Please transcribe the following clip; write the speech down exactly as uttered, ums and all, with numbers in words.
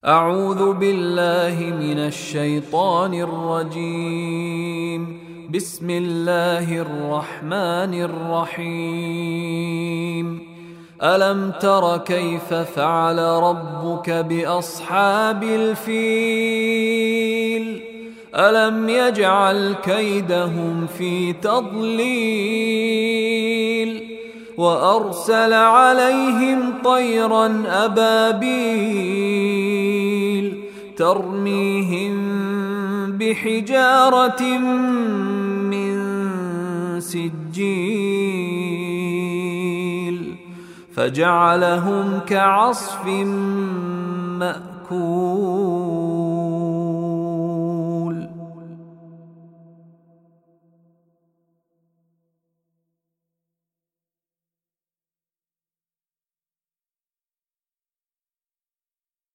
أعوذ بالله من الشيطان الرجيم. بسم الله الرحمن الرحيم. ألم تر كيف فعل ربك بأصحاب الفيل؟ ألم يجعل كيدهم في تضليل وأرسل عليهم طيرا أبابيل ترميهم بحجارة من سجيل فجعلهم كعصف مأكول.